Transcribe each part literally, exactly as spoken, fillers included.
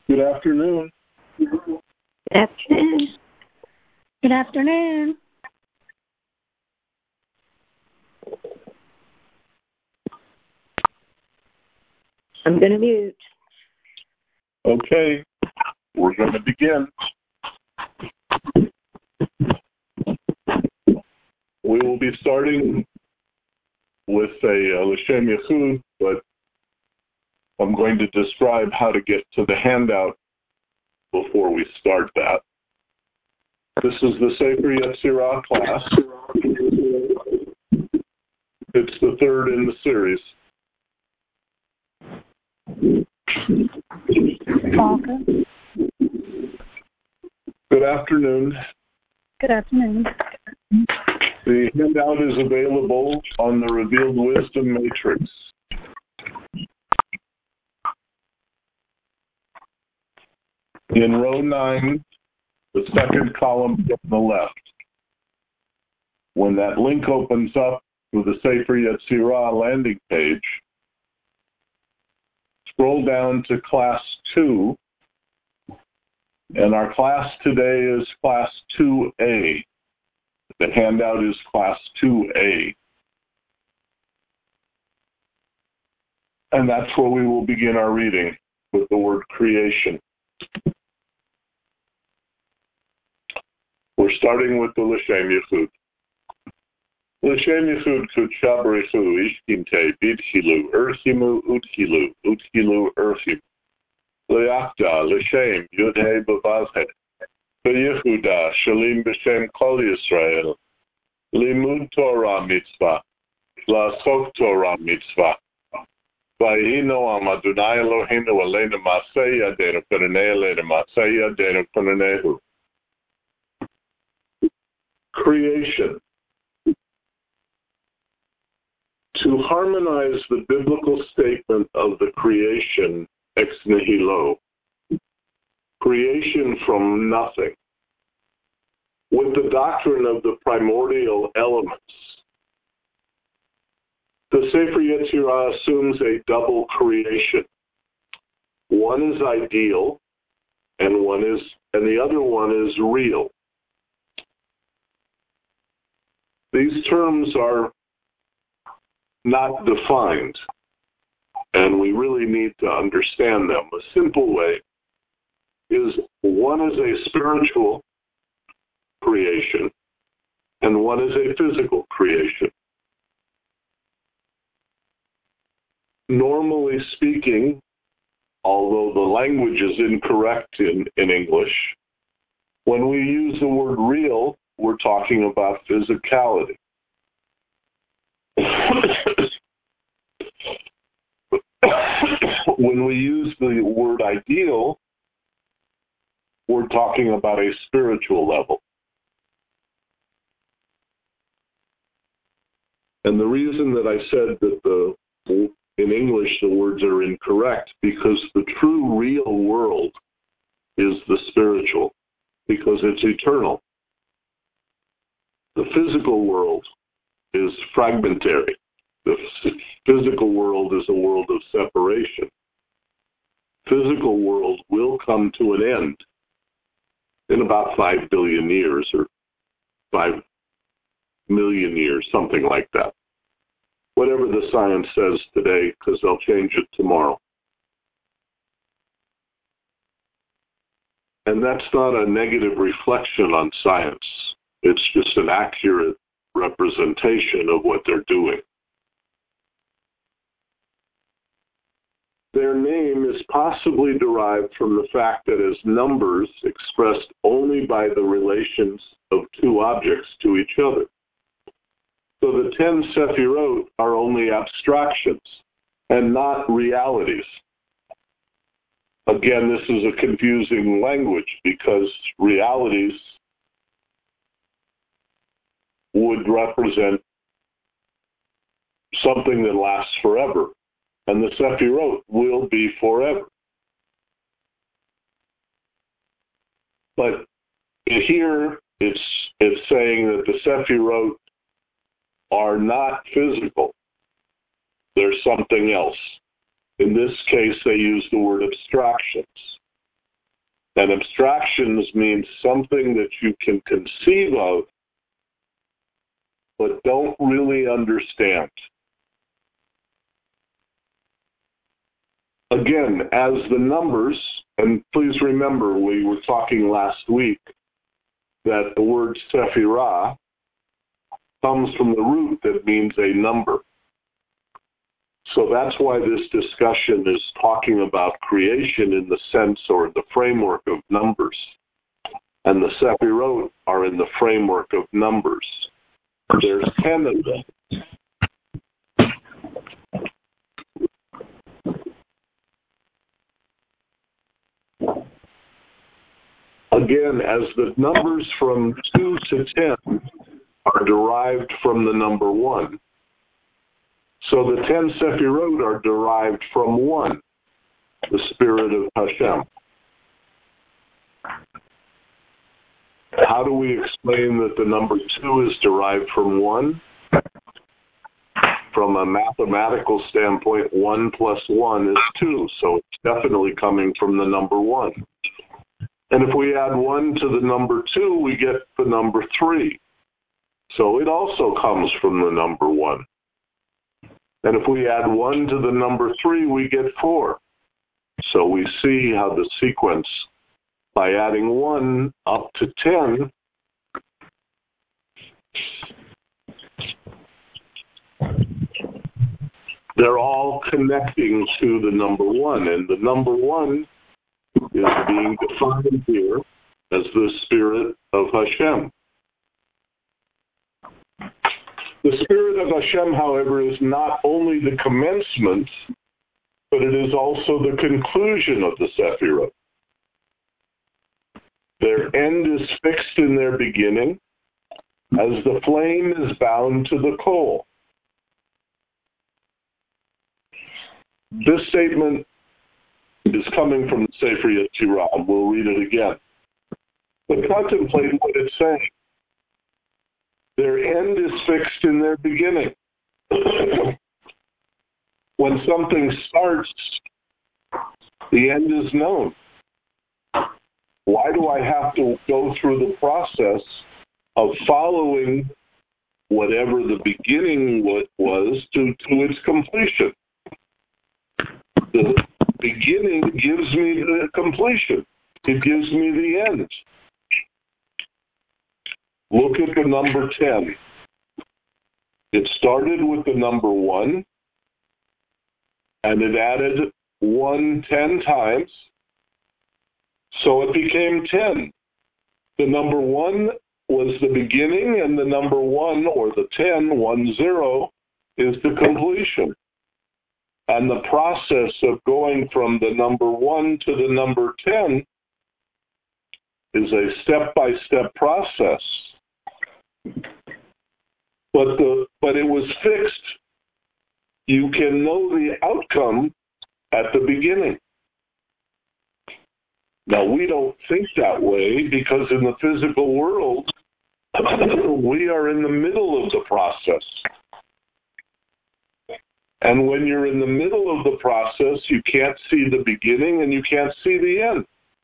Good afternoon. Good afternoon. Good afternoon. I'm going to mute. Okay, we're going to begin. We will be starting with a uh, L'Shem Yichud, but I'm going to describe how to get to the handout before we start that. This is the Sefer Yetzirah class. It's the third in the series. Welcome. Good afternoon. Good afternoon. The handout is available on the Revealed Wisdom Matrix. In row nine, the second column from the left. When that link opens up with the Sefer Yetzirah landing page, scroll down to class two, and our class today is class two A. The handout is class two A. And that's where we will begin our reading with the word creation. We're starting with the L'Shem Yichud. L'Shem Yichud Kudsha B'Richu Ishkimte Bidchilu Erchimu Udchilu Udchilu Erchimu L'Yachda L'Shem Yudhe B'Vavhe B'Yehuda Shalim B'Shem Kol Yisrael Limud Torah Mitzvah L'Asok Torah Mitzvah Vayhi Noam Adonai Eloheinu Aleinu Masei Yadenu Konanei Aleinu Masei Yadenu Konanehu. Creation. To harmonize the biblical statement of the creation ex nihilo, creation from nothing, with the doctrine of the primordial elements, the Sefer Yetzirah assumes a double creation. One is ideal, and one is, and the other one is real. These terms are not defined, and we really need to understand them. A simple way is one is a spiritual creation, and one is a physical creation. Normally speaking, although the language is incorrect in, in English, when we use the word real, we're talking about physicality. When we use the word ideal, we're talking about a spiritual level. And the reason that I said that the in English the words are incorrect, because the true real world is the spiritual, because it's eternal. The physical world is fragmentary. The physical world is a world of separation. Physical world will come to an end in about five billion years or five million years, something like that. Whatever the science says today, because they'll change it tomorrow. And that's not a negative reflection on science. It's just an accurate representation of what they're doing. Their name is possibly derived from the fact that as numbers expressed only by the relations of two objects to each other. So the ten Sephirot are only abstractions and not realities. Again, this is a confusing language because realities would represent something that lasts forever, and the Sephirot will be forever. But here it's it's saying that the Sephirot are not physical. They're something else. In this case, they use the word abstractions. And abstractions means something that you can conceive of, but don't really understand. Again, as the numbers, and please remember we were talking last week that the word sephirah comes from the root that means a number. So that's why this discussion is talking about creation in the sense or the framework of numbers. And the sephirot are in the framework of numbers. There's ten of them. Again, as the numbers from two to ten are derived from the number one, so the ten Sephirot are derived from one, the Spirit of Hashem. How do we explain that the number two is derived from one? From a mathematical standpoint, one plus one is two, so it's definitely coming from the number one. And if we add one to the number two, we get the number three. So it also comes from the number one. And if we add one to the number three, we get four. So we see how the sequence, by adding one up to ten, they're all connecting to the number one. And the number one is being defined here as the Spirit of Hashem. The Spirit of Hashem, however, is not only the commencement, but it is also the conclusion of the Sephirot. Their end is fixed in their beginning, as the flame is bound to the coal. This statement is coming from the Sefer Yetzirah. We'll read it again. But contemplate what it's saying. Their end is fixed in their beginning. When something starts, the end is known. Why do I have to go through the process of following whatever the beginning was to, to its completion? The beginning gives me the completion. It gives me the end. Look at the number ten. It started with the number one, and it added one ten times, so it became ten. The number one was the beginning, and the number one, or the ten, one zero, is the completion. And the process of going from the number one to the number ten is a step-by-step process. But the but it was fixed. You can know the outcome at the beginning. Now, we don't think that way because in the physical world, we are in the middle of the process. And when you're in the middle of the process, you can't see the beginning and you can't see the end.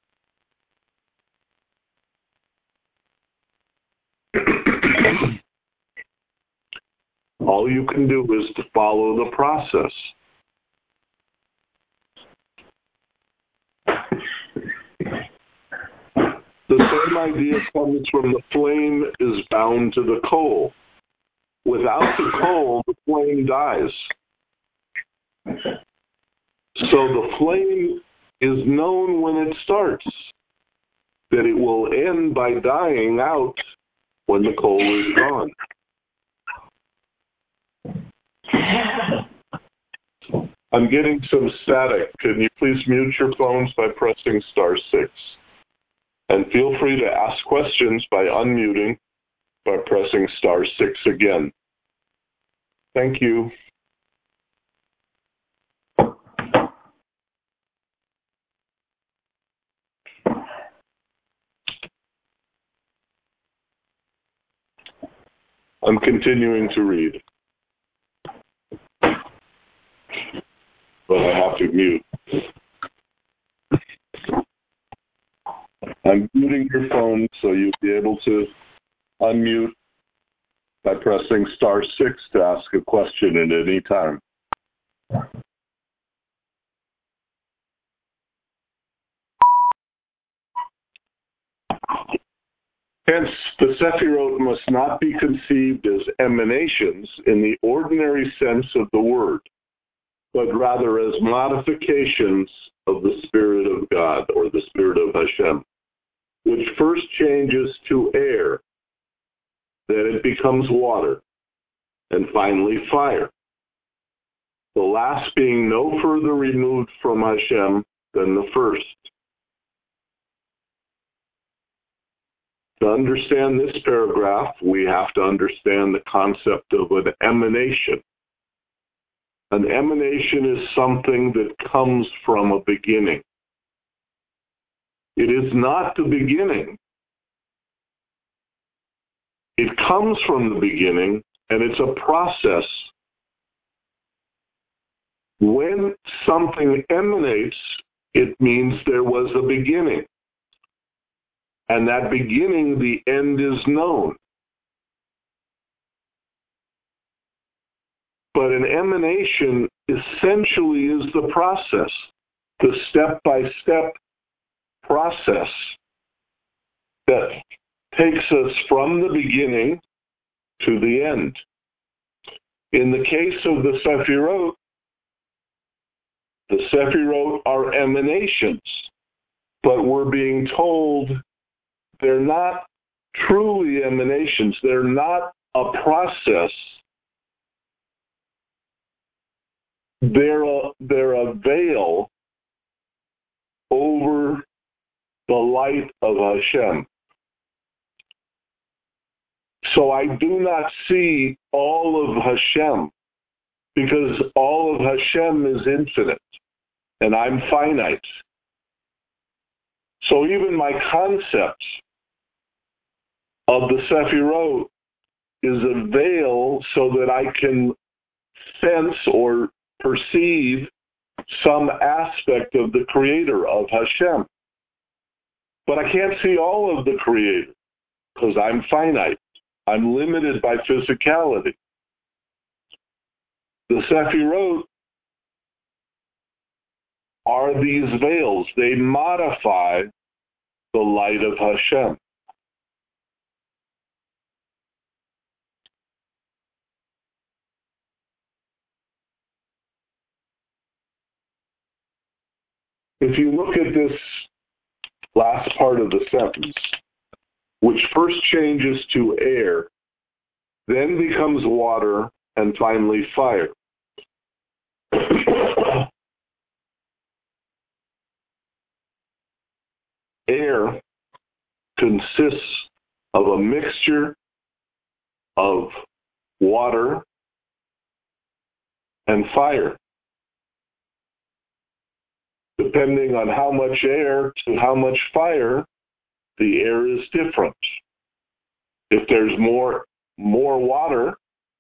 All you can do is to follow the process. The same idea comes from the flame is bound to the coal. Without the coal, the flame dies. So the flame is known when it starts, that it will end by dying out when the coal is gone. I'm getting some static. Can you please mute your phones by pressing star six? And feel free to ask questions by unmuting by pressing star six again. Thank you. I'm continuing to read, but I have to mute. I'm muting your phone, so you'll be able to unmute by pressing star six to ask a question at any time. Hence, the Sephirot must not be conceived as emanations in the ordinary sense of the word, but rather as modifications of the Spirit of God, or the Spirit of Hashem, which first changes to air, then it becomes water, and finally fire, the last being no further removed from Hashem than the first. To understand this paragraph, we have to understand the concept of an emanation. An emanation is something that comes from a beginning. It is not the beginning. It comes from the beginning, and it's a process. When something emanates, it means there was a beginning. And that beginning, the end is known. But an emanation essentially is the process, the step-by-step process that takes us from the beginning to the end. In the case of the Sephirot, the Sephirot are emanations, but we're being told they're not truly emanations. They're not a process. They're a, they're a veil over the light of Hashem. So I do not see all of Hashem, because all of Hashem is infinite, and I'm finite. So even my concept of the Sephirot is a veil so that I can sense or perceive some aspect of the Creator, of Hashem. But I can't see all of the Creator because I'm finite. I'm limited by physicality. The Sephirot are these veils. They modify the light of Hashem. If you look at this last part of the sentence, which first changes to air, then becomes water, and finally fire. Air consists of a mixture of water and fire. Depending on how much air to how much fire, the air is different. If there's more more water,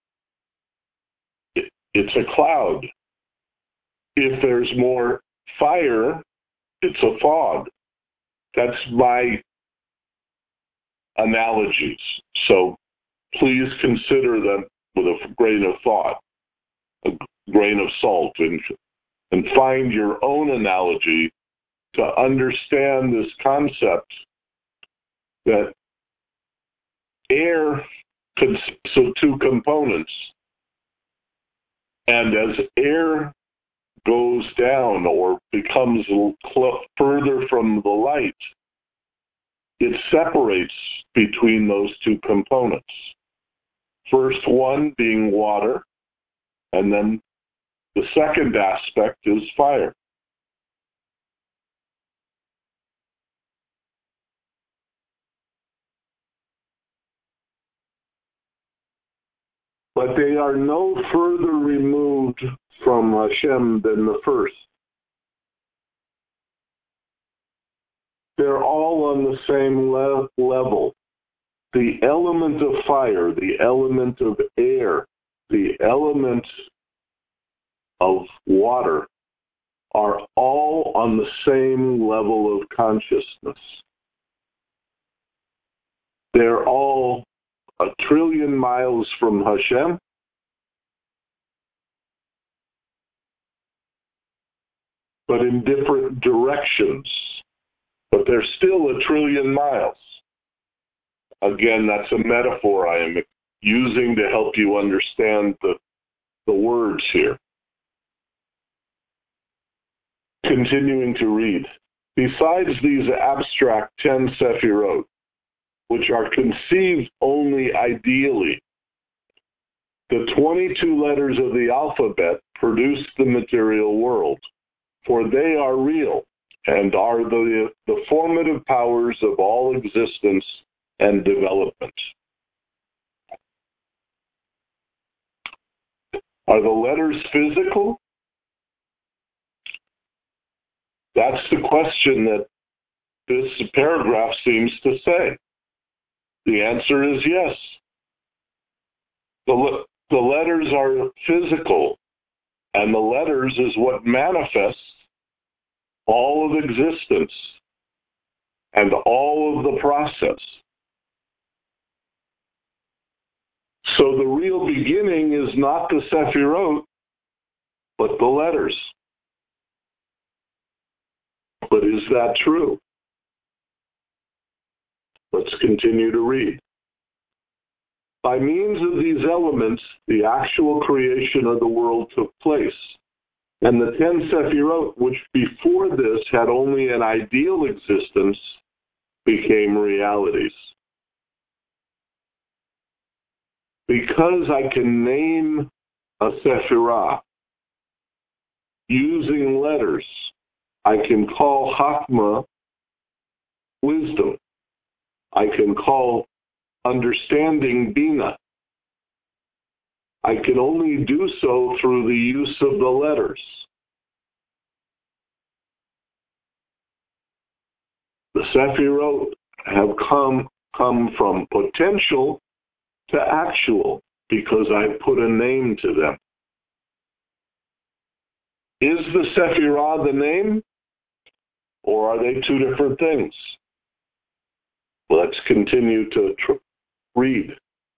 it, it's a cloud. If there's more fire, it's a fog. That's my analogies. So please consider them with a grain of thought, a grain of salt, and, and find your own analogy to understand this concept that air consists of two components. And as air goes down or becomes cl- further from the light, it separates between those two components. First one being water, and then the second aspect is fire. But they are no further removed from Hashem than the first. They're all on the same le- level. The element of fire, the element of air, the element of water are all on the same level of consciousness. They're all a trillion miles from Hashem. But in different directions. But they're still a trillion miles. Again, that's a metaphor I am using to help you understand the, the words here. Continuing to read. Besides these abstract ten Sephirot, which are conceived only ideally, the twenty-two letters of the alphabet produce the material world, for they are real and are the, the formative powers of all existence and development. Are the letters physical? That's the question that this paragraph seems to say. The answer is yes. The, the letters are physical, and the letters is what manifests all of existence and all of the process. So the real beginning is not the Sephirot, but the letters. But is that true? Let's continue to read. By means of these elements, the actual creation of the world took place. And the ten Sephirot, which before this had only an ideal existence, became realities. Because I can name a Sephirah using letters, I can call Chachma wisdom. I can call understanding Bina. I can only do so through the use of the letters. The Sephirot have come, come from potential to actual because I put a name to them. Is the Sephirah the name, or are they two different things? Let's continue to tr- read.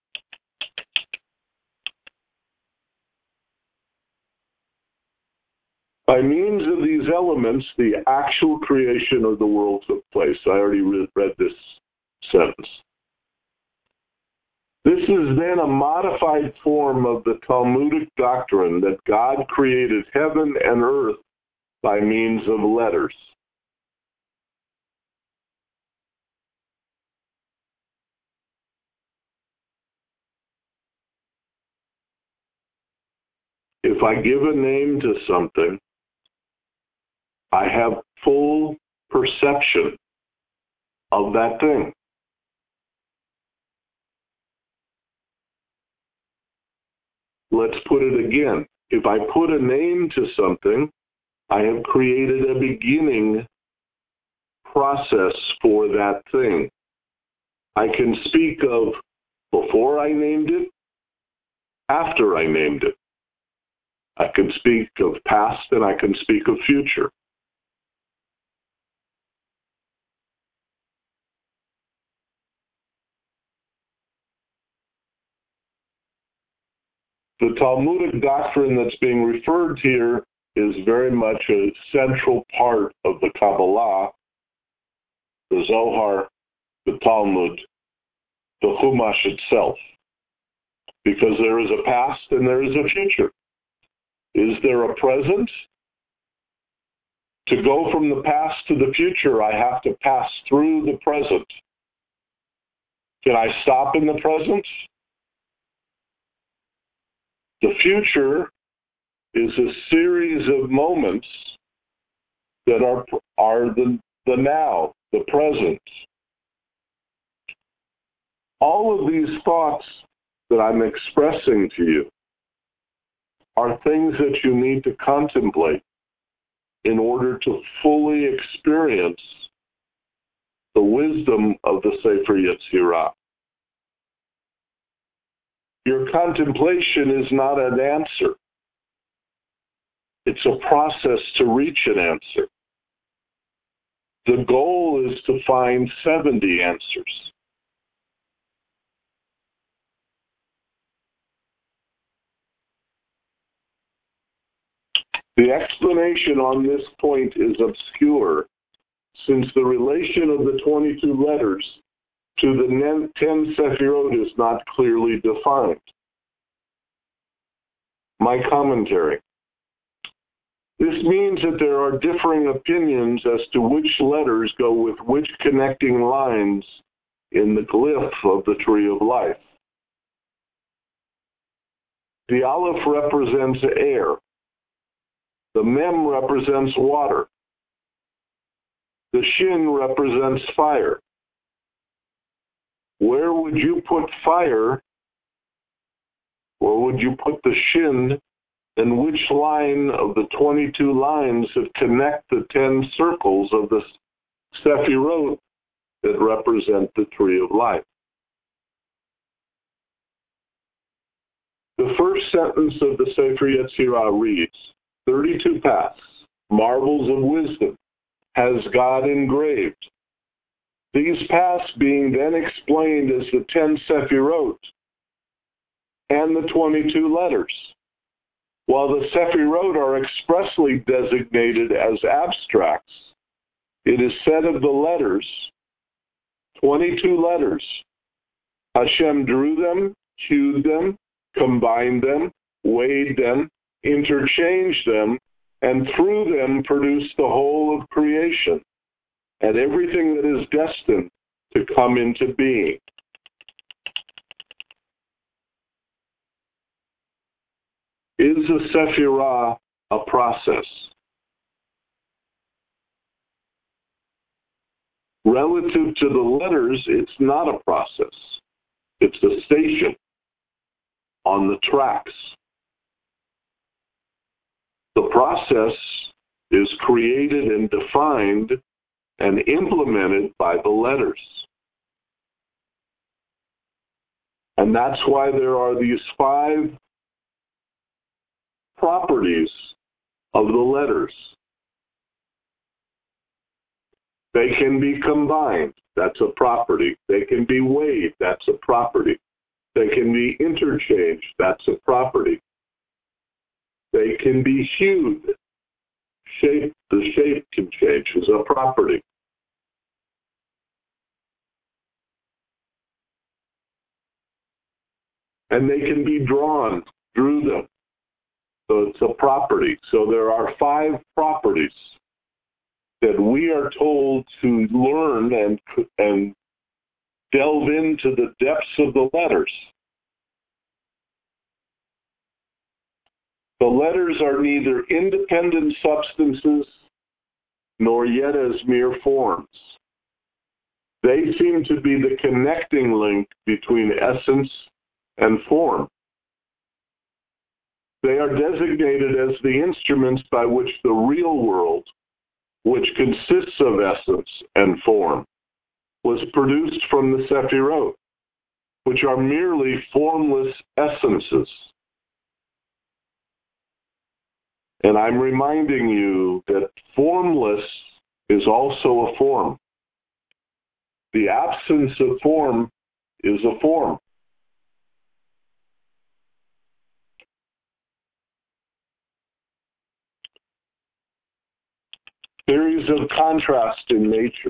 By means of these elements, the actual creation of the world took place. I already re- read this sentence. This is then a modified form of the Talmudic doctrine that God created heaven and earth by means of letters. If I give a name to something, I have full perception of that thing. Let's put it again. If I put a name to something, I have created a beginning process for that thing. I can speak of before I named it, after I named it. I can speak of past and I can speak of future. The Talmudic doctrine that's being referred here is very much a central part of the Kabbalah, the Zohar, the Talmud, the Chumash itself, because there is a past and there is a future. Is there a present? To go from the past to the future, I have to pass through the present. Can I stop in the present? The future is a series of moments that are, are the, the now, the present. All of these thoughts that I'm expressing to you are things that you need to contemplate in order to fully experience the wisdom of the Sefer Yetzirah. Your contemplation is not an answer. It's a process to reach an answer. The goal is to find seventy answers. The explanation on this point is obscure, since the relation of the twenty-two letters to the ten Sephirot is not clearly defined. My commentary. This means that there are differing opinions as to which letters go with which connecting lines in the glyph of the tree of life. The Aleph represents air. The Mem represents water. The Shin represents fire. Where would you put fire? Or would you put the Shin? And which line of the twenty-two lines that connect the ten circles of the Sephirot that represent the tree of life? The first sentence of the Sefer Yetzirah reads, thirty-two paths, marvels of wisdom, has God engraved. These paths being then explained as the ten Sephirot and the twenty-two letters. While the Sephirot are expressly designated as abstracts, it is said of the letters, twenty-two letters, Hashem drew them, hewed them, combined them, weighed them, interchanged them, and through them produced the whole of creation and everything that is destined to come into being. Is a Sephirah a process? Relative to the letters, it's not a process. It's a station on the tracks. The process is created and defined and implemented by the letters. And that's why there are these five properties of the letters. They can be combined, that's a property. They can be weighed, that's a property. They can be interchanged, that's a property. They can be hued. Shape, the shape can change as a property. And they can be drawn through them. So it's a property. So there are five properties that we are told to learn and, and delve into the depths of the letters. The letters are neither independent substances nor yet as mere forms. They seem to be the connecting link between essence and form. They are designated as the instruments by which the real world, which consists of essence and form, was produced from the Sephirot, which are merely formless essences. And I'm reminding you that formless is also a form. The absence of form is a form. Theories of contrast in nature.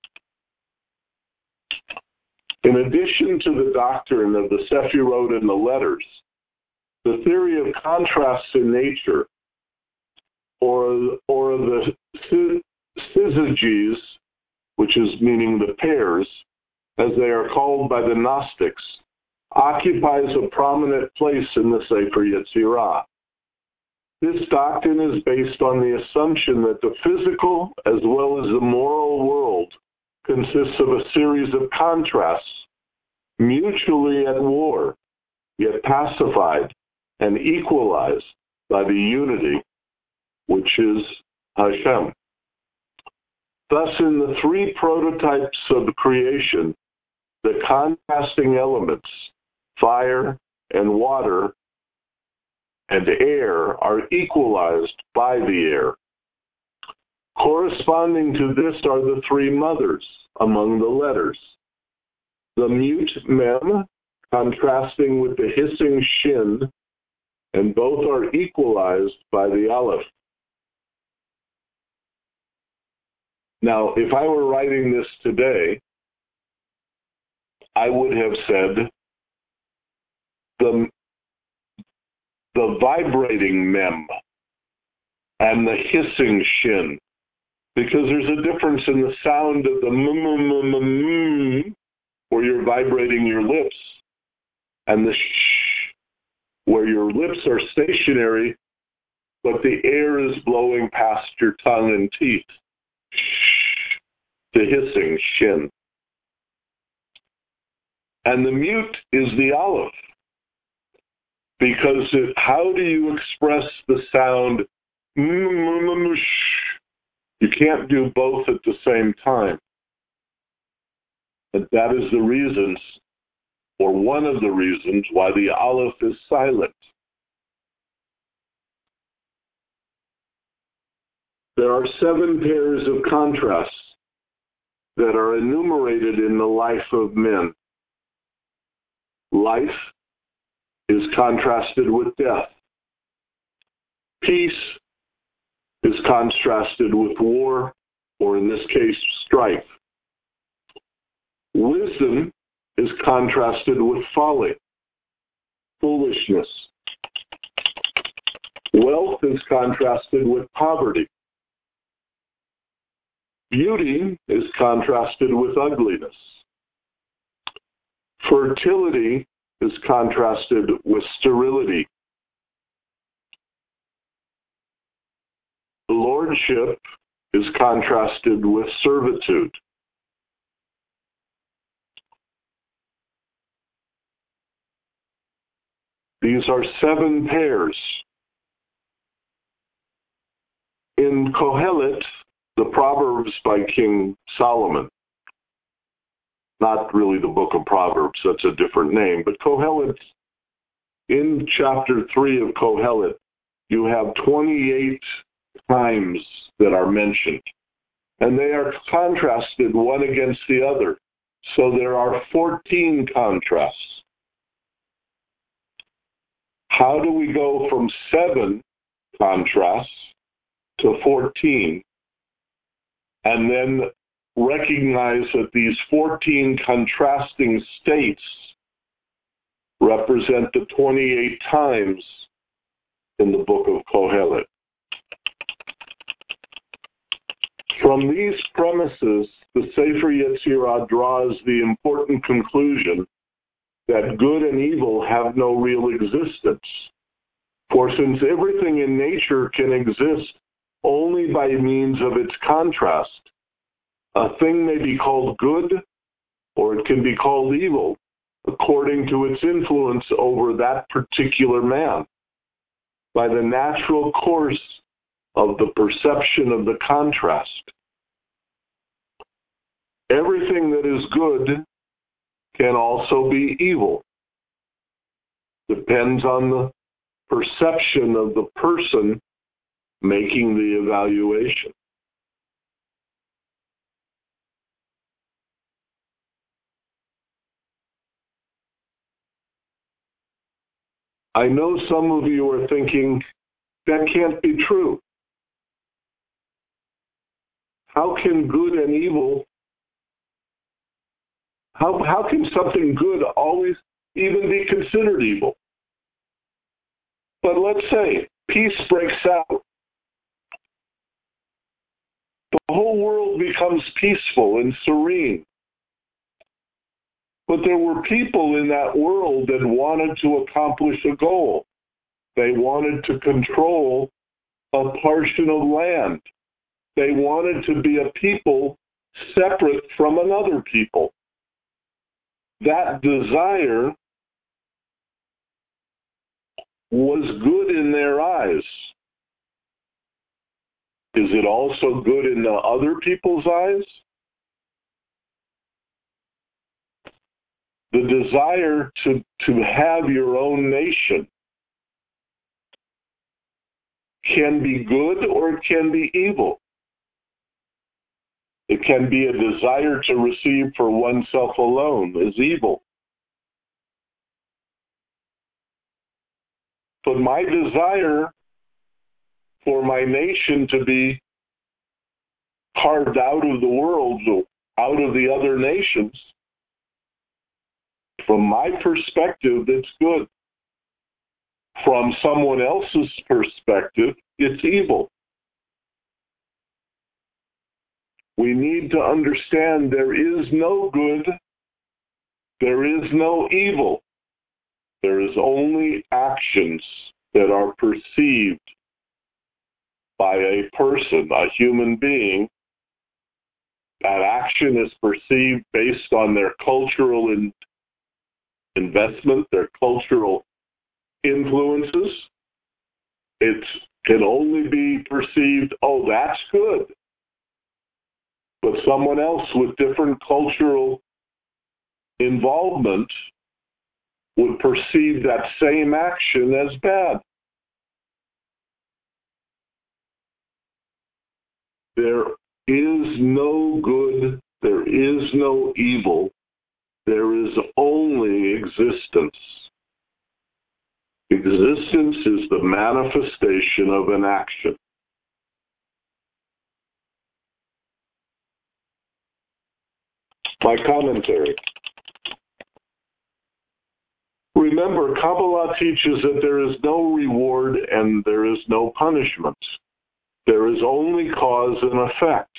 In addition to the doctrine of the Sephirot and the letters, the theory of contrasts in nature, or, or the syzygies, which is meaning the pairs, as they are called by the Gnostics, occupies a prominent place in the Sefer Yetzirah. This doctrine is based on the assumption that the physical as well as the moral world consists of a series of contrasts, mutually at war, yet pacified and equalized by the unity, which is Hashem. Thus, in the three prototypes of creation, the contrasting elements, fire and water and air, are equalized by the air. Corresponding to this are the three mothers among the letters. The mute mem, contrasting with the hissing shin, and both are equalized by the aleph. Now, if I were writing this today, I would have said the, the vibrating mem and the hissing shin, because there's a difference in the sound of the mm, where you're vibrating your lips, and the sh, where your lips are stationary, but the air is blowing past your tongue and teeth. Shh, the hissing shin. And the mute is the aleph, because it, how do you express the sound? You can't do both at the same time. But that is the reasons, or one of the reasons, why the aleph is silent. There are seven pairs of contrasts that are enumerated in the life of men. Life is contrasted with death. Peace is contrasted with war, or in this case, strife. Wisdom is contrasted with folly, foolishness. Wealth is contrasted with poverty. Beauty is contrasted with ugliness. Fertility is contrasted with sterility. Lordship is contrasted with servitude. These are seven pairs. In Kohelet, the Proverbs by King Solomon, not really the book of Proverbs, that's a different name, but Kohelet, in chapter three of Kohelet, you have twenty-eight times that are mentioned, and they are contrasted one against the other. So there are fourteen contrasts. How do we go from seven contrasts to fourteen, and then recognize that these fourteen contrasting states represent the twenty-eight times in the book of Kohelet? From these premises, the Sefer Yetzirah draws the important conclusion that good and evil have no real existence. For since everything in nature can exist only by means of its contrast, a thing may be called good or it can be called evil according to its influence over that particular man, by the natural course of the perception of the contrast. Everything that is good can also be evil. Depends on the perception of the person making the evaluation. I know some of you are thinking, that can't be true. How can good and evil, how, how can something good always even be considered evil? But let's say peace breaks out. The whole world becomes peaceful and serene. But there were people in that world that wanted to accomplish a goal. They wanted to control a portion of land. They wanted to be a people separate from another people. That desire was good in their eyes. Is it also good in the other people's eyes? The desire to, to have your own nation can be good or it can be evil. It can be a desire to receive for oneself alone as evil. But my desire for my nation to be carved out of the world, out of the other nations, from my perspective, it's good. From someone else's perspective, it's evil. We need to understand there is no good, there is no evil. There is only actions that are perceived by a person, a human being. That action is perceived based on their cultural in, investment, their cultural influences. It can only be perceived, oh, that's good. But someone else with different cultural involvement would perceive that same action as bad. There is no good, there is no evil, there is only existence. Existence is the manifestation of an action. My commentary. Remember, Kabbalah teaches that there is no reward and there is no punishment. There is only cause and effect.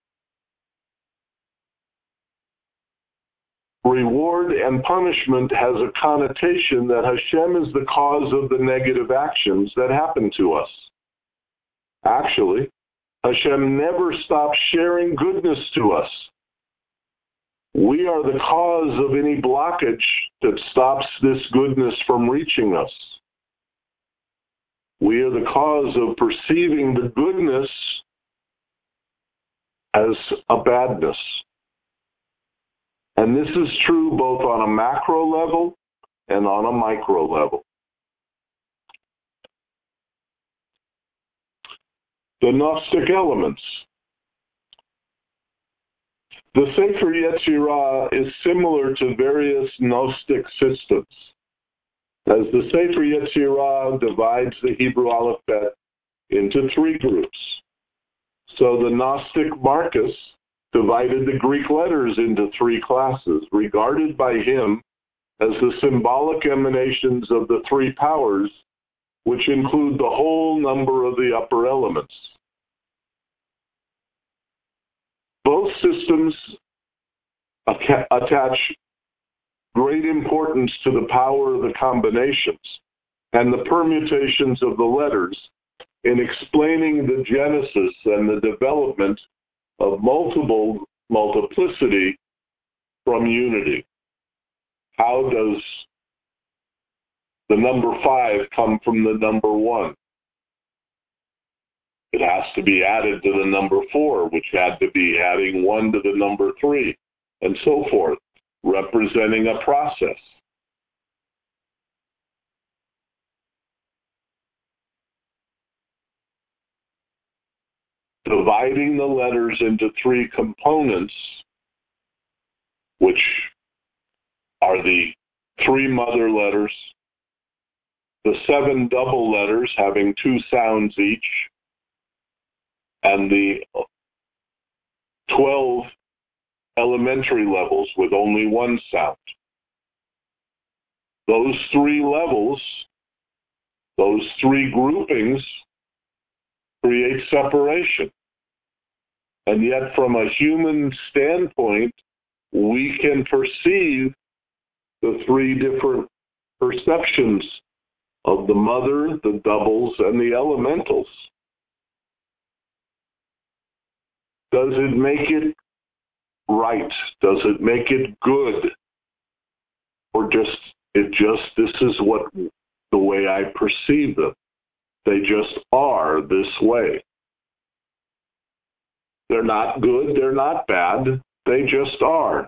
Reward and punishment has a connotation that Hashem is the cause of the negative actions that happen to us. Actually, Hashem never stops sharing goodness to us. We are the cause of any blockage that stops this goodness from reaching us. We are the cause of perceiving the goodness as a badness. And this is true both on a macro level and on a micro level. The Gnostic elements. The Sefer Yetzirah is similar to various Gnostic systems, as the Sefer Yetzirah divides the Hebrew alphabet into three groups. So the Gnostic Marcus divided the Greek letters into three classes, regarded by him as the symbolic emanations of the three powers, which include the whole number of the upper elements. Both systems attach great importance to the power of the combinations and the permutations of the letters in explaining the genesis and the development of multiple multiplicity from unity. How does the number five come from the number one? It has to be added to the number four, which had to be adding one to the number three, and so forth, representing a process. Dividing the letters into three components, which are the three mother letters, the seven double letters having two sounds each, and the twelve elementary levels with only one sound. Those three levels, those three groupings, create separation. And yet, from a human standpoint, we can perceive the three different perceptions of the mother, the doubles, and the elementals. Does it make it right? Does it make it good? Or just, it just, this is what, the way I perceive them. They just are this way. They're not good, they're not bad, they just are.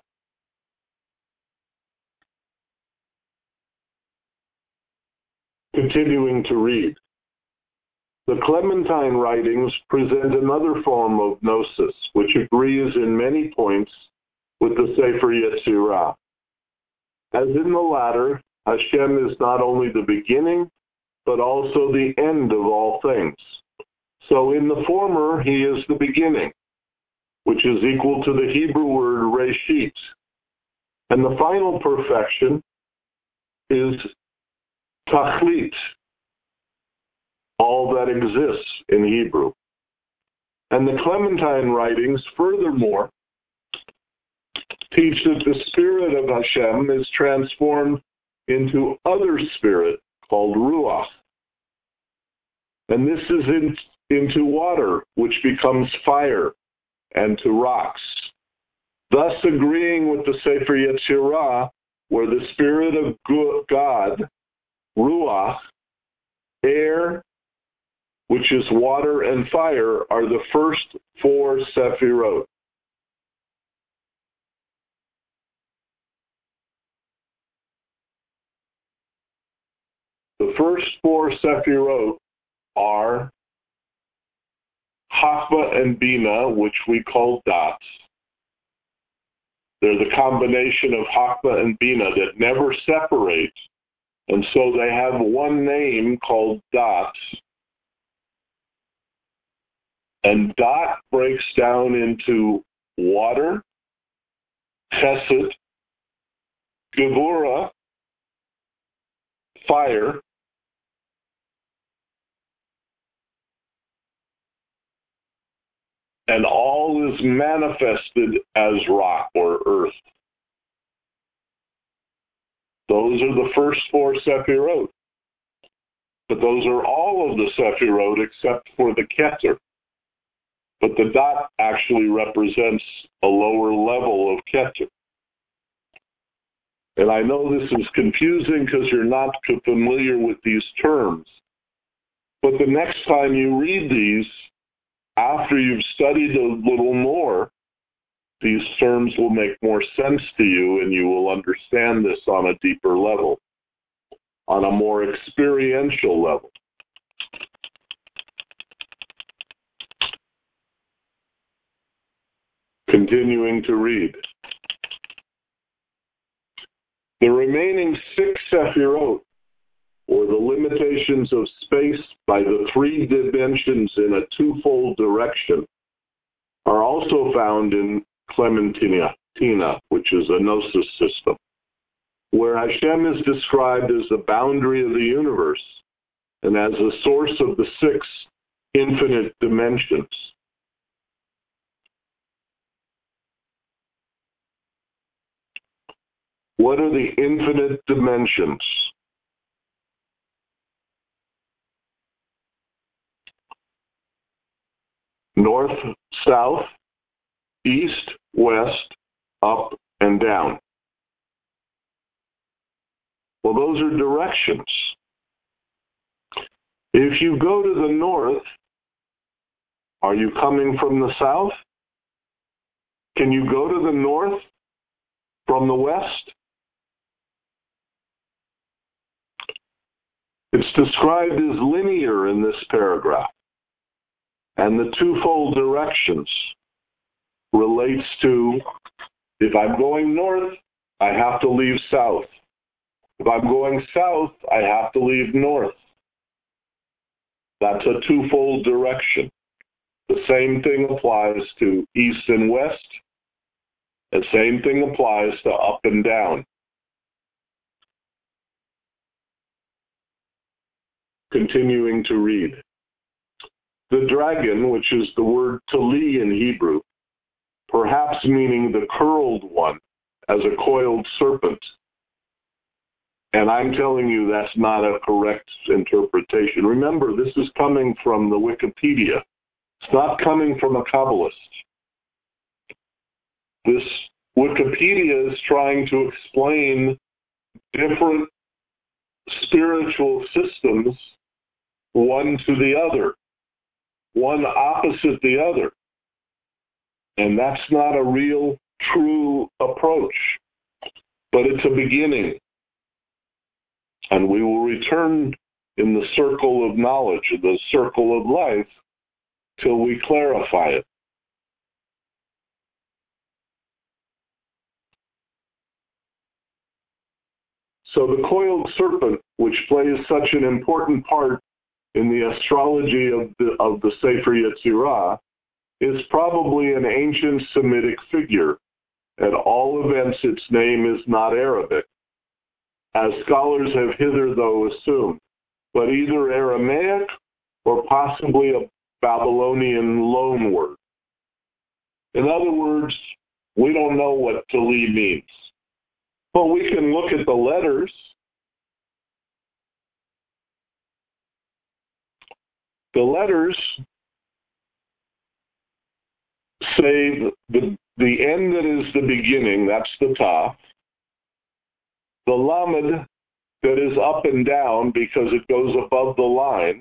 Continuing to read. The Clementine writings present another form of gnosis, which agrees in many points with the Sefer Yetzirah. As in the latter, Hashem is not only the beginning, but also the end of all things. So in the former, he is the beginning. which is equal to the Hebrew word reshit. And the final perfection is tachlit, all that exists in Hebrew. And the Clementine writings, furthermore, teach that the Spirit of Hashem is transformed into other spirit called Ruach. And this is in, into water, which becomes fire, and to rocks, thus agreeing with the Sefer Yetzirah, where the Spirit of God, Ruach, air, which is water and fire, are the first four Sephirot. The first four Sephirot are Chachma and Bina, which we call dots. They're the combination of Chachma and Bina that never separate, and so they have one name called dots. And dot breaks down into water, chesed, gevura, fire, and all is manifested as rock or earth. Those are the first four Sephirot. But those are all of the Sephirot except for the Keter. But the dot actually represents a lower level of Keter. And I know this is confusing because you're not familiar with these terms. But the next time you read these, after you've studied a little more, these terms will make more sense to you and you will understand this on a deeper level, on a more experiential level. Continuing to read. The remaining six Sephirot, or the limitations of space by the three dimensions in a twofold direction, are also found in Clementina, which is a gnosis system, where Hashem is described as the boundary of the universe and as the source of the six infinite dimensions. What are the infinite dimensions? North, south, east, west, up, and down. Well, those are directions. If you go to the north, are you coming from the south? Can you go to the north from the west? It's described as linear in this paragraph. And the twofold directions relates to, if I'm going north, I have to leave south. If I'm going south, I have to leave north. That's a twofold direction. The same thing applies to east and west. The same thing applies to up and down. Continuing to read. The dragon, which is the word tali in Hebrew, perhaps meaning the curled one, as a coiled serpent. And I'm telling you that's not a correct interpretation. Remember, this is coming from the Wikipedia. It's not coming from a Kabbalist. This Wikipedia is trying to explain different spiritual systems, one to the other, one opposite the other. And that's not a real, true approach, but it's a beginning. And we will return in the circle of knowledge, the circle of life, till we clarify it. So the coiled serpent, which plays such an important part in the astrology of the, of the Sefer Yetzirah, is probably an ancient Semitic figure. At all events, its name is not Arabic, as scholars have hitherto assumed, but either Aramaic or possibly a Babylonian loanword. In other words, we don't know what Tali means. But we can look at the letters. The letters say the, the end that is the beginning, that's the Taf. The Lamed that is up and down because it goes above the line.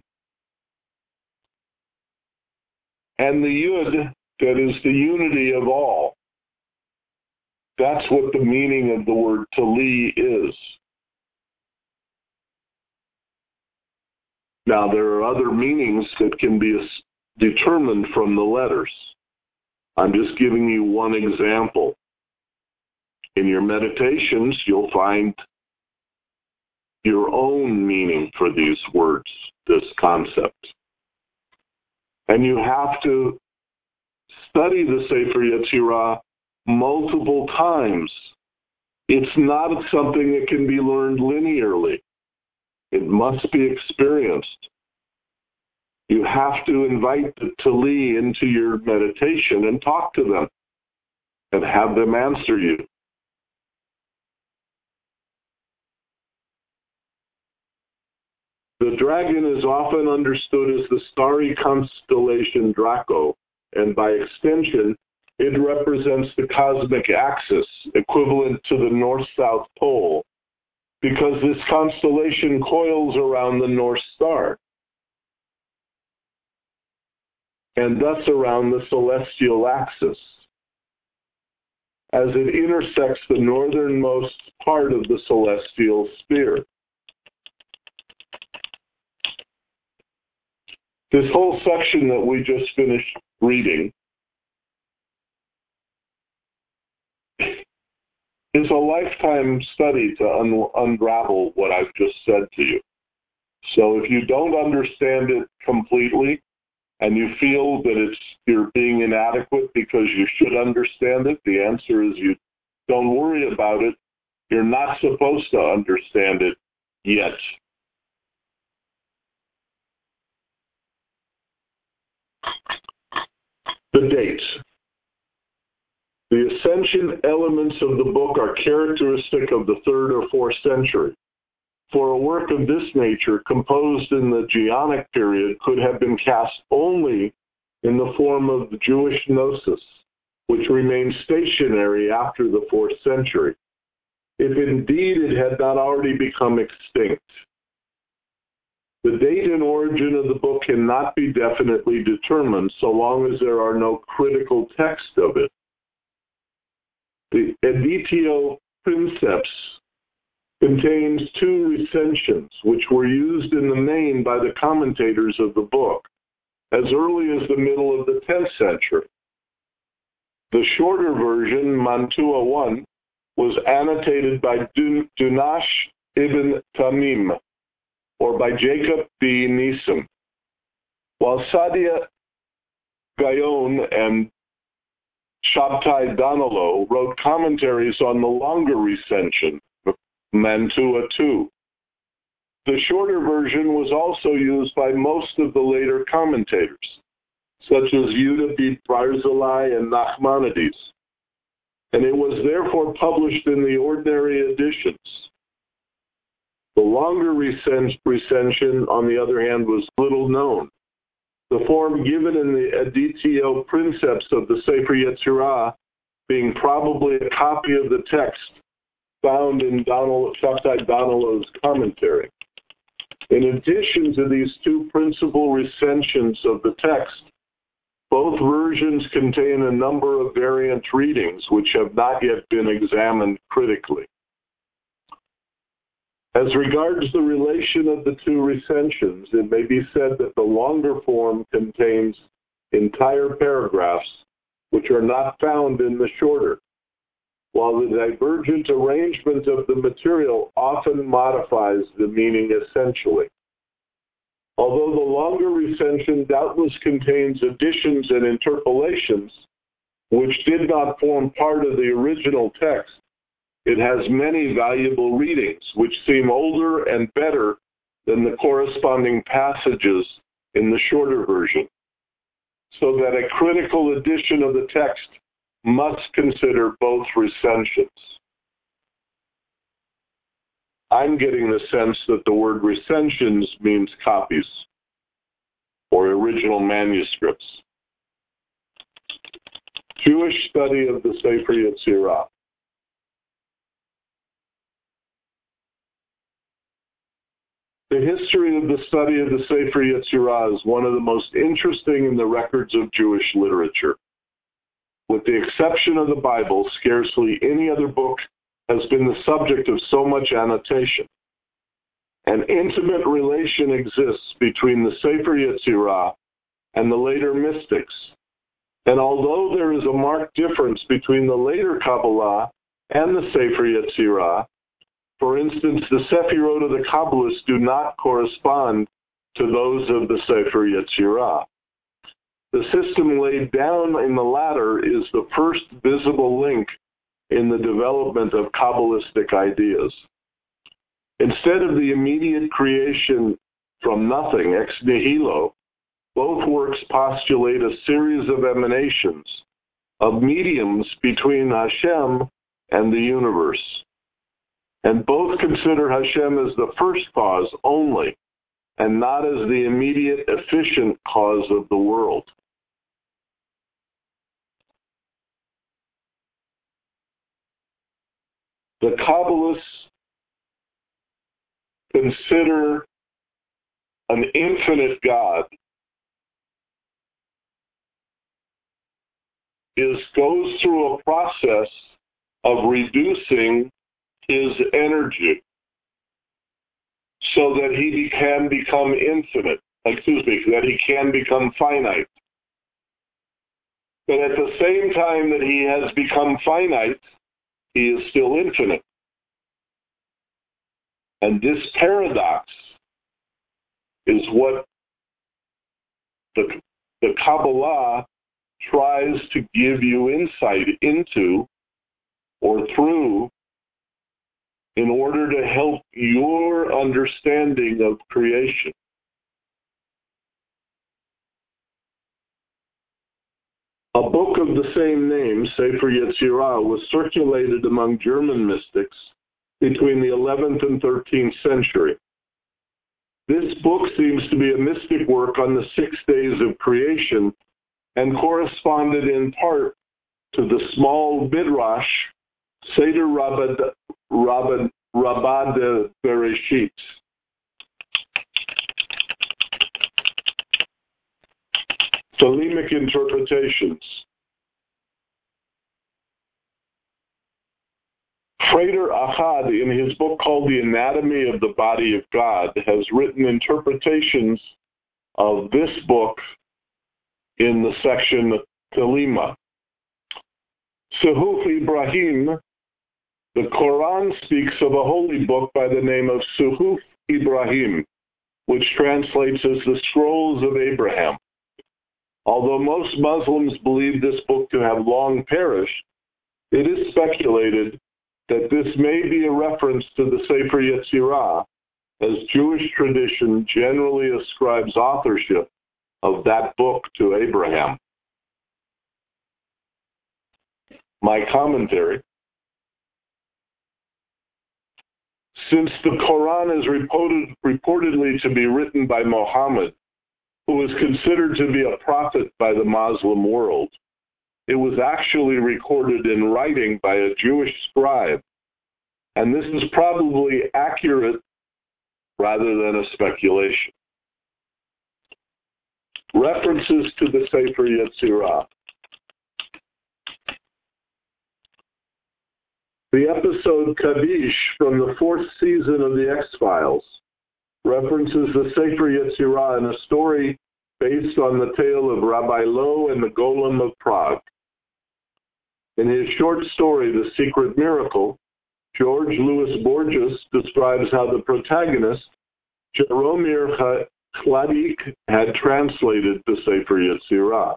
And the Yud that is the unity of all. That's what the meaning of the word Tali is. Now, there are other meanings that can be determined from the letters. I'm just giving you one example. In your meditations, you'll find your own meaning for these words, this concept. And you have to study the Sefer Yetzirah multiple times. It's not something that can be learned linearly. It must be experienced. You have to invite the Tali into your meditation and talk to them and have them answer you. The dragon is often understood as the starry constellation Draco, and by extension, it represents the cosmic axis, equivalent to the north-south pole, because this constellation coils around the North Star, and thus around the celestial axis, as it intersects the northernmost part of the celestial sphere. This whole section that we just finished reading is a lifetime study to un- unravel what I've just said to you. So if you don't understand it completely and you feel that it's you're being inadequate because you should understand it, the answer is you don't worry about it. You're not supposed to understand it yet. The dates. The ascension elements of the book are characteristic of the third or fourth century. For a work of this nature, composed in the Geonic period, could have been cast only in the form of the Jewish Gnosis, which remained stationary after the fourth century, if indeed it had not already become extinct. The date and origin of the book cannot be definitely determined so long as there are no critical texts of it. The Editio Princeps contains two recensions, which were used in the main by the commentators of the book as early as the middle of the tenth century. The shorter version, Mantua one, was annotated by Dun- Dunash ibn Tamim, or by Jacob B. Neeson, while Sadia Gaon and Shabtai Danilo wrote commentaries on the longer recension, Mantua two. The shorter version was also used by most of the later commentators, such as Yehuda B. Barzillai and Nachmanides, and it was therefore published in the ordinary editions. The longer recension, on the other hand, was little known. The form given in the Editio Princeps of the Sefer Yetzirah being probably a copy of the text found in Donald, Shabtai Danilo's commentary. In addition to these two principal recensions of the text, both versions contain a number of variant readings which have not yet been examined critically. As regards the relation of the two recensions, it may be said that the longer form contains entire paragraphs which are not found in the shorter, while the divergent arrangement of the material often modifies the meaning essentially. Although the longer recension doubtless contains additions and interpolations, which did not form part of the original text, it has many valuable readings, which seem older and better than the corresponding passages in the shorter version, so that a critical edition of the text must consider both recensions. I'm getting the sense that the word recensions means copies or original manuscripts. Jewish study of the Sefer Yetzirah. The history of the study of the Sefer Yetzirah is one of the most interesting in the records of Jewish literature. With the exception of the Bible, scarcely any other book has been the subject of so much annotation. An intimate relation exists between the Sefer Yetzirah and the later mystics, and although there is a marked difference between the later Kabbalah and the Sefer Yetzirah, for instance, the Sefirot of the Kabbalists do not correspond to those of the Sefer Yetzirah. The system laid down in the latter is the first visible link in the development of Kabbalistic ideas. Instead of the immediate creation from nothing, ex nihilo, both works postulate a series of emanations, of mediums between Hashem and the universe. And both consider Hashem as the first cause only, and not as the immediate efficient cause of the world. The Kabbalists consider an infinite God is goes through a process of reducing his energy so that he can become infinite, excuse me, that he can become finite. But at the same time that he has become finite, he is still infinite. And this paradox is what the, the Kabbalah tries to give you insight into or through in order to help your understanding of creation. A book of the same name, Sefer Yetzirah, was circulated among German mystics between the eleventh and thirteenth century. This book seems to be a mystic work on the six days of creation and corresponded in part to the small Midrash, Seder Rabbah, Rabbah, Rabbah de Bereshit. Thalemic interpretations. Frater Achad, in his book called The Anatomy of the Body of God, has written interpretations of this book in the section Telima. Suhuf Ibrahim, the Quran speaks of a holy book by the name of Suhuf Ibrahim, which translates as the Scrolls of Abraham. Although most Muslims believe this book to have long perished, it is speculated that this may be a reference to the Sefer Yetzirah, as Jewish tradition generally ascribes authorship of that book to Abraham. My commentary. Since the Quran is reported, reportedly to be written by Muhammad, who is considered to be a prophet by the Muslim world, it was actually recorded in writing by a Jewish scribe, and this is probably accurate rather than a speculation. References to the Sefer Yetzirah. The episode Kaddish from the fourth season of The X-Files references the Sefer Yetzirah in a story based on the tale of Rabbi Lowe and the Golem of Prague. In his short story, The Secret Miracle, George Louis Borges describes how the protagonist, Jaromir Kladik had translated the Sefer Yetzirah.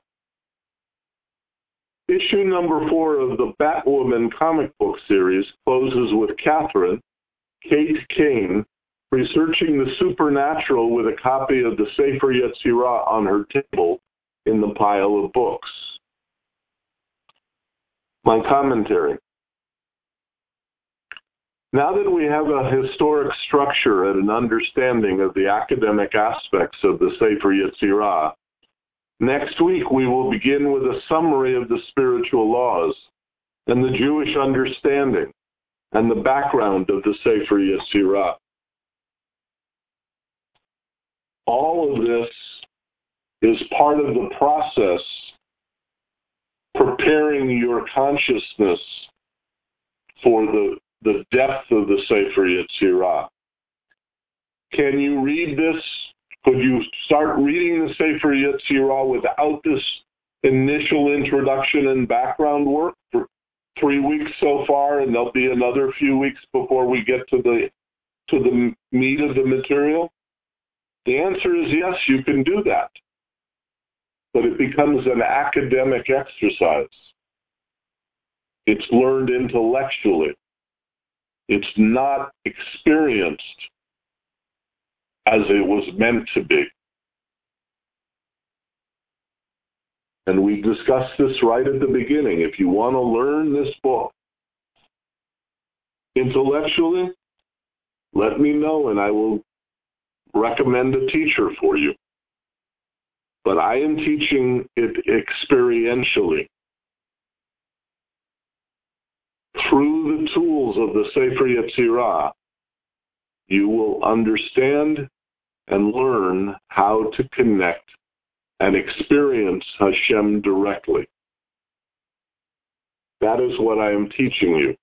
Issue number four of the Batwoman comic book series closes with Catherine, Kate Kane, researching the supernatural with a copy of the Sefer Yetzirah on her table in the pile of books. My commentary. Now that we have a historic structure and an understanding of the academic aspects of the Sefer Yetzirah, next week we will begin with a summary of the spiritual laws and the Jewish understanding and the background of the Sefer Yetzirah. All of this is part of the process preparing your consciousness for the, the depth of the Sefer Yetzirah. Can you read this? Could you start reading the Sefer Yetzirah without this initial introduction and background work for three weeks so far, and there'll be another few weeks before we get to the to the meat of the material? The answer is yes, you can do that. But it becomes an academic exercise. It's learned intellectually. It's not experienced as it was meant to be. And we discussed this right at the beginning. If you want to learn this book intellectually, let me know and I will recommend a teacher for you. But I am teaching it experientially. Through the tools of the Sefer Yetzirah, you will understand and learn how to connect and experience Hashem directly. That is what I am teaching you.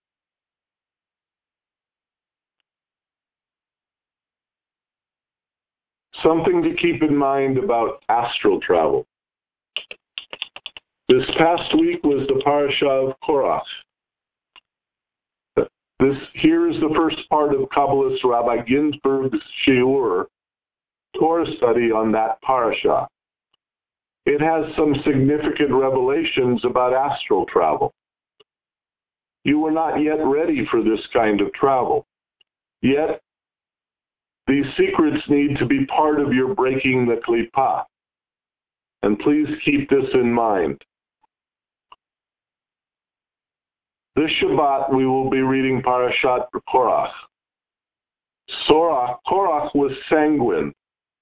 Something to keep in mind about astral travel. This past week was the parasha of Korach. This here is the first part of Kabbalist Rabbi Ginsburg's Shiur, Torah study on that parasha. It has some significant revelations about astral travel. You are not yet ready for this kind of travel. Yet, these secrets need to be part of your breaking the klippah. And please keep this in mind. This Shabbat, we will be reading Parashat Korach. Sorach, Korach was sanguine.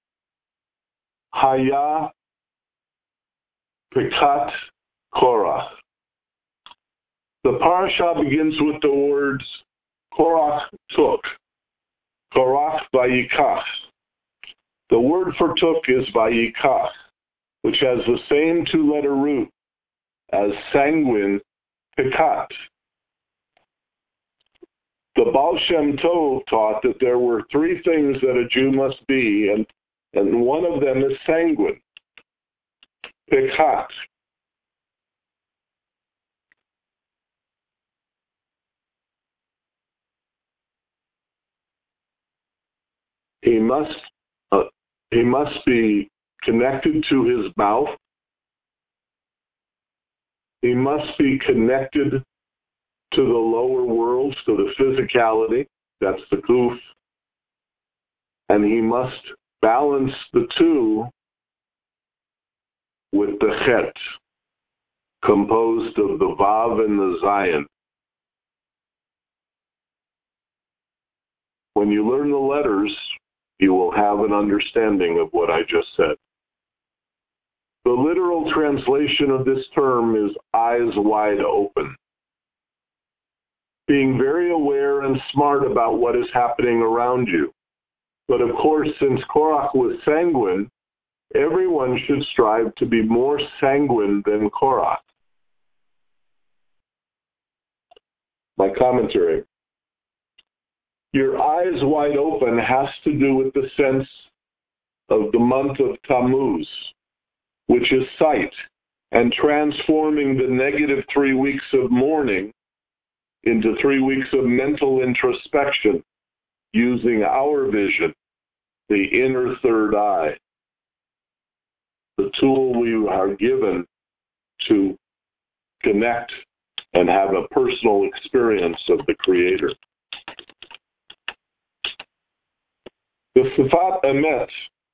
Haya Pekat Korach. The parasha begins with the words Korach took. Korach vayikach. The word for took is vayikach, which has the same two-letter root as sanguine pekat. The Baal Shem Tov taught that there were three things that a Jew must be, and, and one of them is sanguine, pekat. He must uh, he must be connected to his mouth. He must be connected to the lower worlds, to the physicality, that's the kuf. And he must balance the two with the chet, composed of the vav and the zayin. When you learn the letters, you will have an understanding of what I just said. The literal translation of this term is eyes wide open. Being very aware and smart about what is happening around you. But of course, since Korach was sanguine, everyone should strive to be more sanguine than Korach. My commentary. Your eyes wide open has to do with the sense of the month of Tammuz, which is sight, and transforming the negative three weeks of mourning into three weeks of mental introspection using our vision the inner third eye, the tool we are given to connect and have a personal experience of the Creator. The Sifat Emet,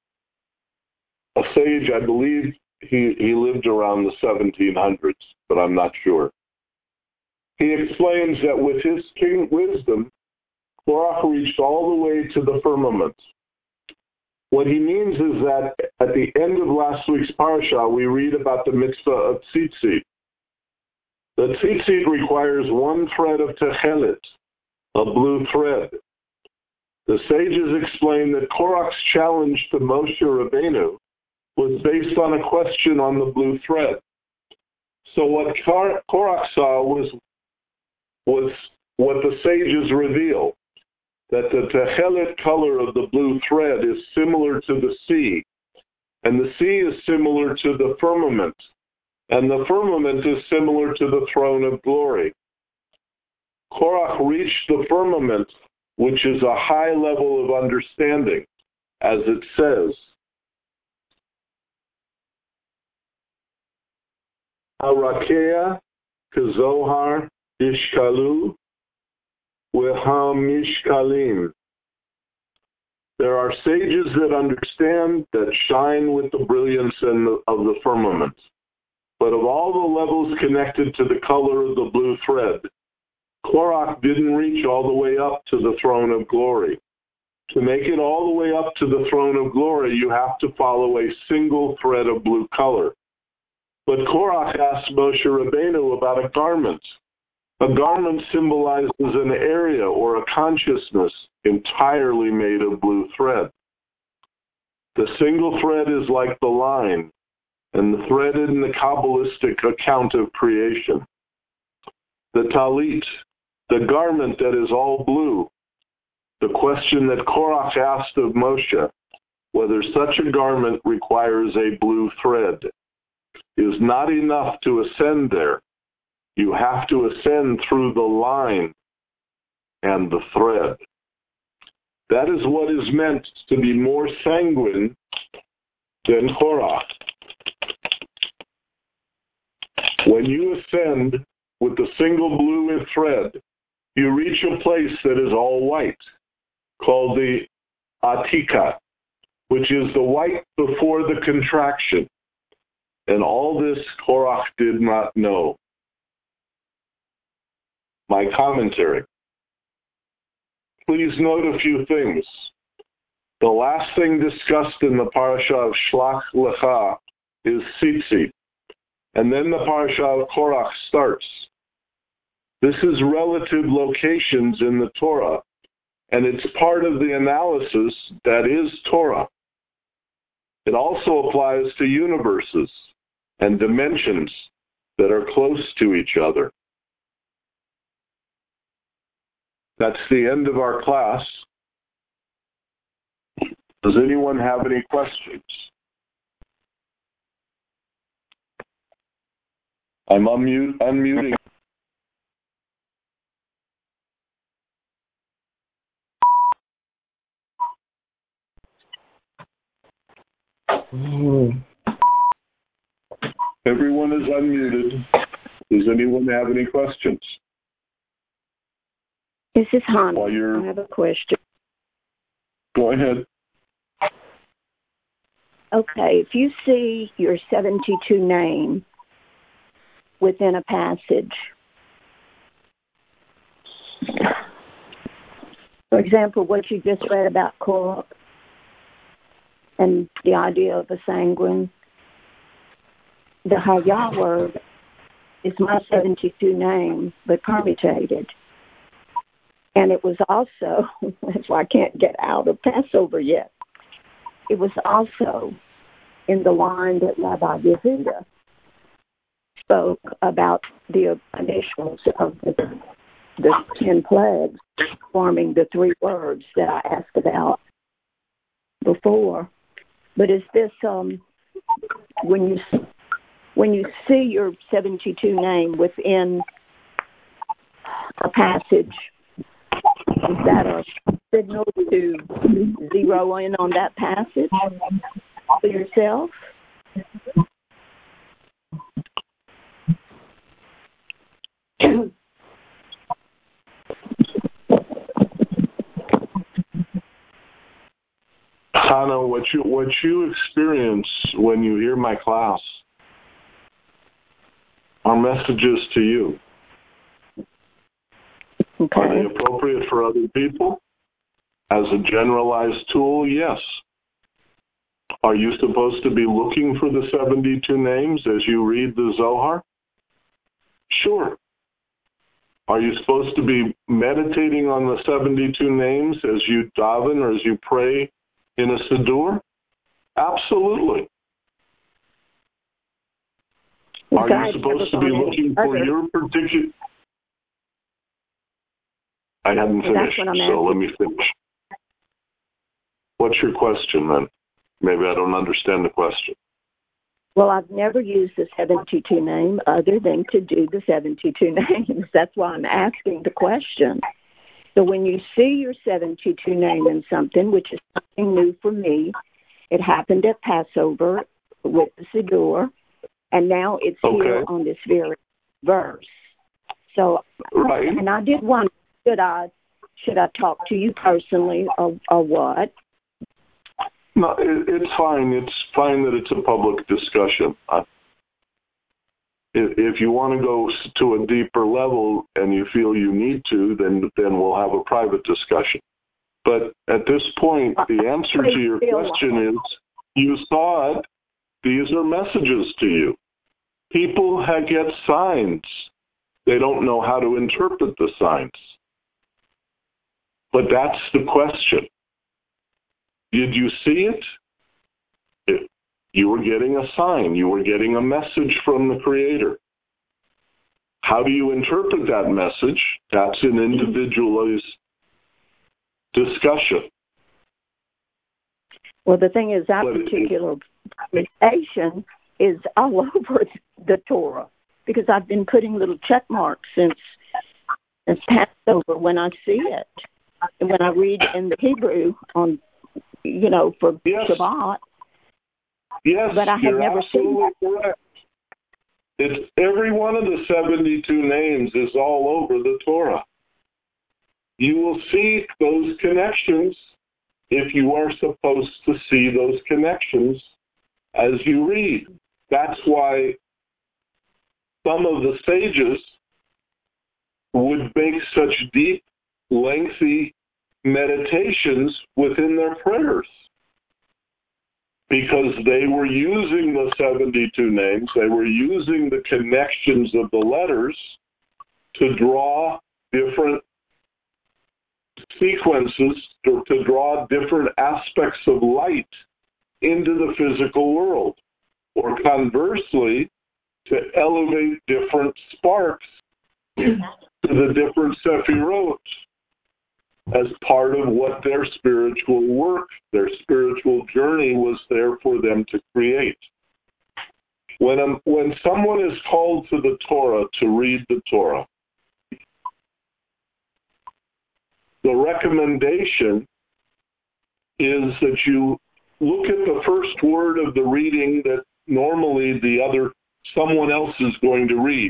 a sage, I believe he, he lived around the seventeen hundreds, but I'm not sure. He explains that with his king wisdom, Korach reached all the way to the firmament. What he means is that at the end of last week's parasha, we read about the mitzvah of tzitzit. The tzitzit requires one thread of techelet, a blue thread. The sages explain that Korach's challenge to Moshe Rabbeinu was based on a question on the blue thread. So what Korach saw was, was what the sages reveal, that the techelet color of the blue thread is similar to the sea, and the sea is similar to the firmament, and the firmament is similar to the throne of glory. Korach reached the firmament, which is a high level of understanding, as it says, Harakea kezohar ishkalu v'hamishkalim. There are sages that understand, that shine with the brilliance in the, of the firmament. But of all the levels connected to the color of the blue thread, Korach didn't reach all the way up to the throne of glory. To make it all the way up to the throne of glory, you have to follow a single thread of blue color. But Korach asked Moshe Rabbeinu about a garment. A garment symbolizes an area or a consciousness entirely made of blue thread. The single thread is like the line, and the thread in the Kabbalistic account of creation. The talit, the garment that is all blue. The question that Korach asked of Moshe, whether such a garment requires a blue thread, is not enough to ascend there. You have to ascend through the line and the thread. That is what is meant to be more sanguine than Korach. When you ascend with the single blue thread, you reach a place that is all white, called the Atika, which is the white before the contraction. And all this Korach did not know. My commentary. Please note a few things. The last thing discussed in the parasha of Shlach Lecha is tzitzit, and then the parasha of Korach starts. This is relative locations in the Torah, and it's part of the analysis that is Torah. It also applies to universes and dimensions that are close to each other. That's the end of our class. Does anyone have any questions? I'm unmute, unmuting. Everyone is unmuted. Does anyone have any questions? This is Hannah. While you're... I have a question. Go ahead. Okay, if you see your seventy-two name within a passage, for example, what you just read about Korach and the idea of a sanguine, the Hayah word is my seventy-two name, but permutated. And it was also, that's why I can't get out of Passover yet, it was also in the line that Rabbi Yehuda spoke about the initials of the, the ten plagues forming the three words that I asked about before. But is this, um, when you when you see your seventy-two name within a passage, is that a signal to zero in on that passage for yourself? Hannah, what you what you experience when you hear my class are messages to you. Okay. Are they appropriate for other people? As a generalized tool, yes. Are you supposed to be looking for the seventy-two names as you read the Zohar? Sure. Are you supposed to be meditating on the seventy-two names as you daven or as you pray in a siddur? Absolutely. Well, Are God you supposed to never be gone looking any for other. your particular... I haven't Well, that's finished, what I'm so asking. let me finish. What's your question then? Maybe I don't understand the question. Well, I've never used the seventy-two name other than to do the seventy-two names. That's why I'm asking the question. So when you see your seventy-two name in something, which is something new for me, it happened at Passover with the Siddur, and now it's Okay. here on this very verse. So, Right. and I did wonder, should I, should I talk to you personally or, or what? No, it, it's fine. It's fine that it's a public discussion. Uh, if, if you want to go s- to a deeper level and you feel you need to, then then we'll have a private discussion. But at this point, the answer to your question is, you saw it. These are messages to you. People ha- get signs. They don't know how to interpret the signs. But that's the question. Did you see it? it? You were getting a sign. You were getting a message from the Creator. How do you interpret that message? That's an individualized discussion. Well, the thing is, that But it- particular conversation is all over the Torah because I've been putting little check marks since it's Passover when I see it. And when I read in the Hebrew on, you know, for Yes. Shabbat, Yes, but I have you're never seen absolutely correct. It's every one of the seventy-two names is all over the Torah. You will see those connections if you are supposed to see those connections as you read. That's why some of the sages would make such deep, lengthy meditations within their prayers, because they were using the seventy-two names, they were using the connections of the letters to draw different sequences, to, to draw different aspects of light into the physical world, or conversely, to elevate different sparks to the different sephirot as part of what their spiritual work, their spiritual journey was there for them to create. When, um, when someone is called to the Torah to read the Torah, the recommendation is that you look at the first word of the reading that normally the other, someone else is going to read.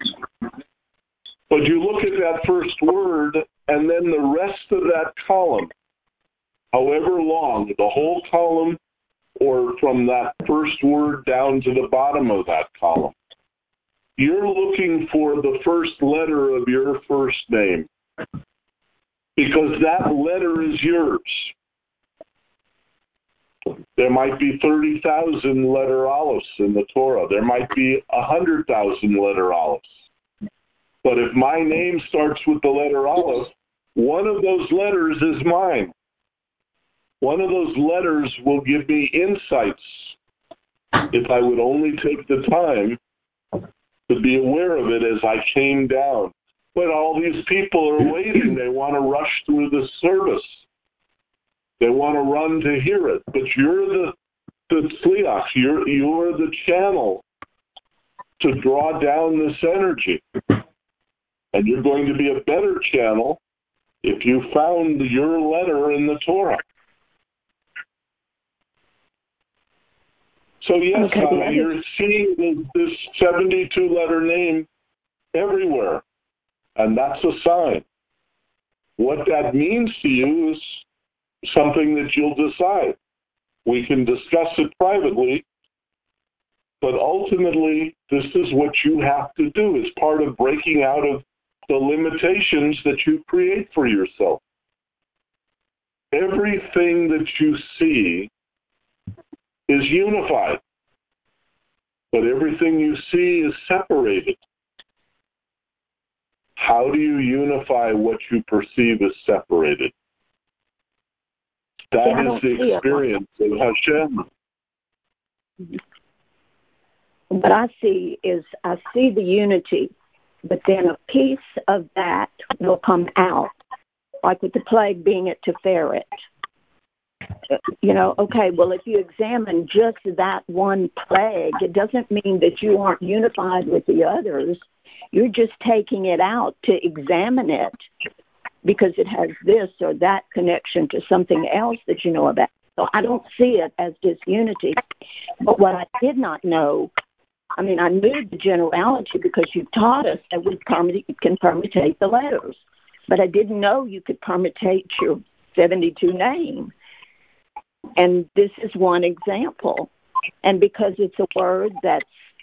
But you look at that first word, and then the rest of that column, however long, the whole column, or from that first word down to the bottom of that column, you're looking for the first letter of your first name, because that letter is yours. There might be thirty thousand letter aleph in the Torah. There might be one hundred thousand letter aleph. But if my name starts with the letter aleph, one of those letters is mine. One of those letters will give me insights if I would only take the time to be aware of it as I came down. But all these people are waiting. They want to rush through the service. They want to run to hear it. But you're the, the tzliach. You're, you're the channel to draw down this energy. And you're going to be a better channel if you found your letter in the Torah. So yes, Okay, Hannah, other... you're seeing this seventy-two letter name everywhere, and that's a sign. What that means to you is something that you'll decide. We can discuss it privately, but ultimately, this is what you have to do. It's part of breaking out of the limitations that you create for yourself. Everything that you see is unified, but everything you see is separated. How do you unify what you perceive as separated? That yeah, is the experience of Hashem. What I see is I see the unity, but then a piece of that will come out, like with the plague being at Tiferet. You know, okay, well, if you examine just that one plague, it doesn't mean that you aren't unified with the others. You're just taking it out to examine it because it has this or that connection to something else that you know about. So I don't see it as disunity. But what I did not know, I mean, I knew the generality because you taught us that we can permutate the letters. But I didn't know you could permutate your seventy-two name. And this is one example. And because it's a word that's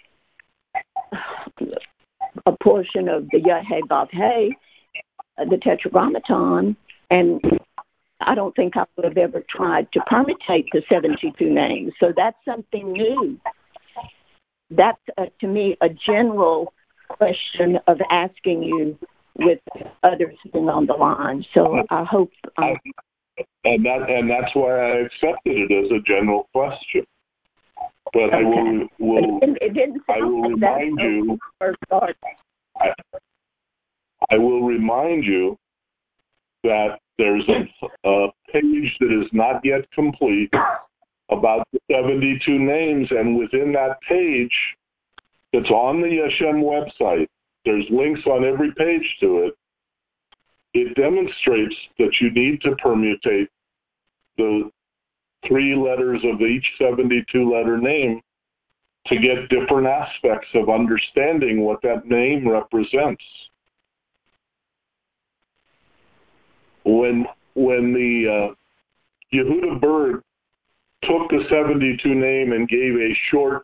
a portion of the Yod-Heh-Vav-Heh, the Tetragrammaton, and I don't think I would have ever tried to permutate the seventy-two names. So that's something new. That's, uh, to me, a general question of asking you with others being on the line. So I hope... Um, and that and that's why I accepted it as a general question. But okay. I will, will it, it didn't I will like remind you I, I will remind you that there's a, a page that is not yet complete about the seventy-two names, and within that page that's on the Yeshem website, there's links on every page to it. It demonstrates that you need to permutate the three letters of each seventy-two letter name to get different aspects of understanding what that name represents. When when the uh, Yehuda Berg took the seventy-two name and gave a short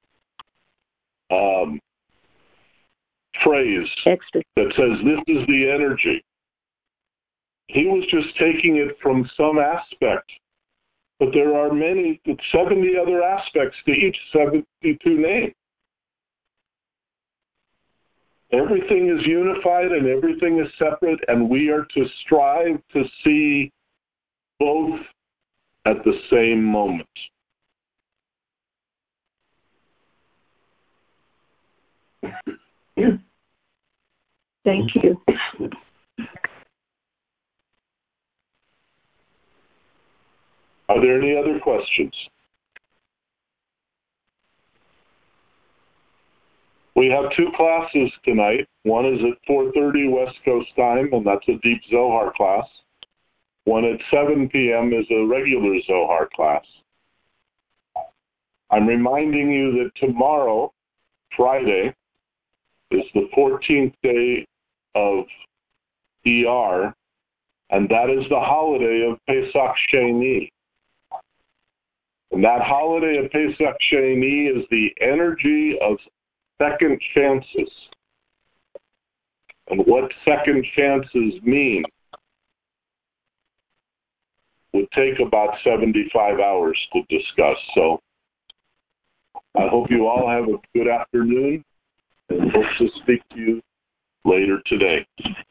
um, phrase Extra. that says, "This is the energy," he was just taking it from some aspect. But there are many, seventy other aspects to each seventy-two name. Everything is unified and everything is separate, and we are to strive to see both at the same moment. Thank you. Are there any other questions? We have two classes tonight. One is at four thirty West Coast time, and that's a Deep Zohar class. One at seven p.m. is a regular Zohar class. I'm reminding you that tomorrow, Friday, is the fourteenth day of E R, and that is the holiday of Pesach Sheni. And that holiday of Pesach Sheni is the energy of second chances. And what second chances mean would take about seventy-five hours to discuss. So I hope you all have a good afternoon and hope to speak to you later today.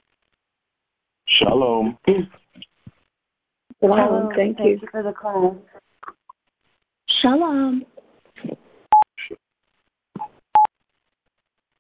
Shalom. Shalom. Thank, Thank you. you for the class. Shalom.